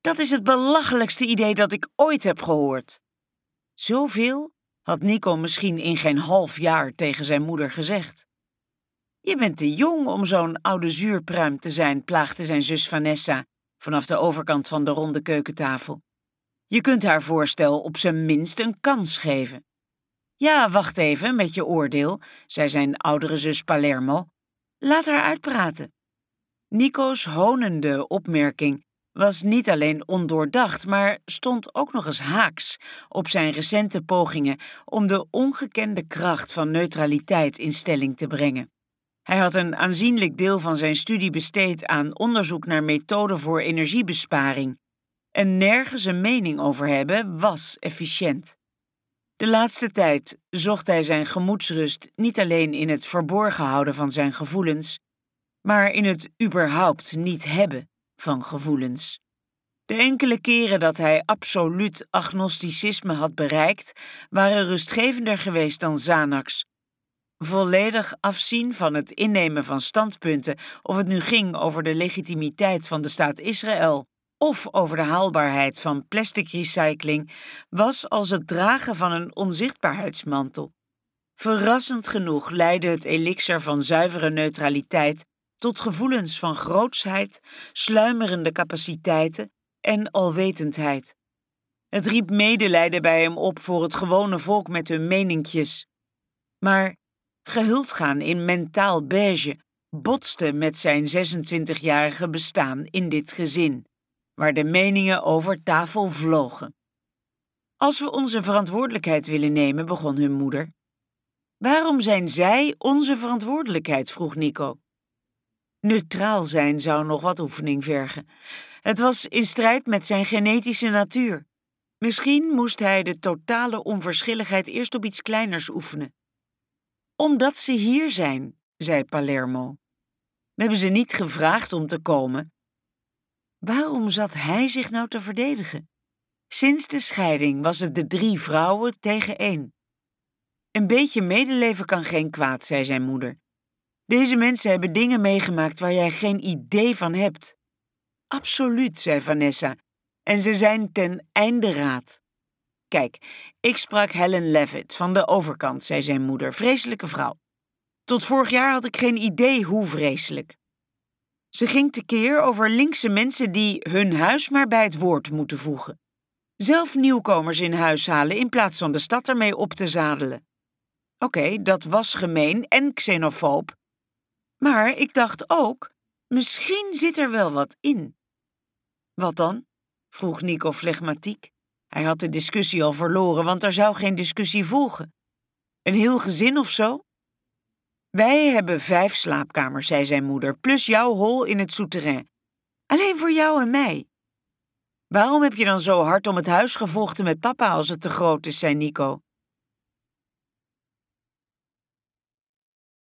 Dat is het belachelijkste idee dat ik ooit heb gehoord. Zoveel had Nico misschien in geen half jaar tegen zijn moeder gezegd. Je bent te jong om zo'n oude zuurpruim te zijn, plaagde zijn zus Vanessa vanaf de overkant van de ronde keukentafel. Je kunt haar voorstel op zijn minst een kans geven. Ja, wacht even met je oordeel, zei zijn oudere zus Palermo. Laat haar uitpraten. Nico's honende opmerking was niet alleen ondoordacht, maar stond ook nog eens haaks op zijn recente pogingen om de ongekende kracht van neutraliteit in stelling te brengen. Hij had een aanzienlijk deel van zijn studie besteed aan onderzoek naar methoden voor energiebesparing. En nergens een mening over hebben was efficiënt. De laatste tijd zocht hij zijn gemoedsrust niet alleen in het verborgen houden van zijn gevoelens, maar in het überhaupt niet hebben van gevoelens. De enkele keren dat hij absoluut agnosticisme had bereikt, waren rustgevender geweest dan Xanax. Volledig afzien van het innemen van standpunten, of het nu ging over de legitimiteit van de staat Israël of over de haalbaarheid van plastic recycling, was als het dragen van een onzichtbaarheidsmantel. Verrassend genoeg leidde het elixir van zuivere neutraliteit tot gevoelens van grootsheid, sluimerende capaciteiten en alwetendheid. Het riep medelijden bij hem op voor het gewone volk met hun meninkjes. Maar gehuld gaan in mentaal beige botste met zijn 26-jarige bestaan in dit gezin, waar de meningen over tafel vlogen. Als we onze verantwoordelijkheid willen nemen, begon hun moeder. Waarom zijn zij onze verantwoordelijkheid, vroeg Nico. Neutraal zijn zou nog wat oefening vergen. Het was in strijd met zijn genetische natuur. Misschien moest hij de totale onverschilligheid eerst op iets kleiners oefenen. Omdat ze hier zijn, zei Palermo. We hebben ze niet gevraagd om te komen. Waarom zat hij zich nou te verdedigen? Sinds de scheiding was het de 3 vrouwen tegen 1. Een beetje medeleven kan geen kwaad, zei zijn moeder. Deze mensen hebben dingen meegemaakt waar jij geen idee van hebt. Absoluut, zei Vanessa, en ze zijn ten einde raad. Kijk, ik sprak Helen Levitt van de overkant, zei zijn moeder, vreselijke vrouw. Tot vorig jaar had ik geen idee hoe vreselijk. Ze ging tekeer over linkse mensen die hun huis maar bij het woord moeten voegen. Zelf nieuwkomers in huis halen in plaats van de stad ermee op te zadelen. Oké, dat was gemeen en xenofoob. Maar ik dacht ook, misschien zit er wel wat in. Wat dan? Vroeg Nico flegmatiek. Hij had de discussie al verloren, want er zou geen discussie volgen. Een heel gezin of zo? Wij hebben 5 slaapkamers, zei zijn moeder, plus jouw hol in het souterrain. Alleen voor jou en mij. Waarom heb je dan zo hard om het huis gevochten met papa als het te groot is, zei Nico.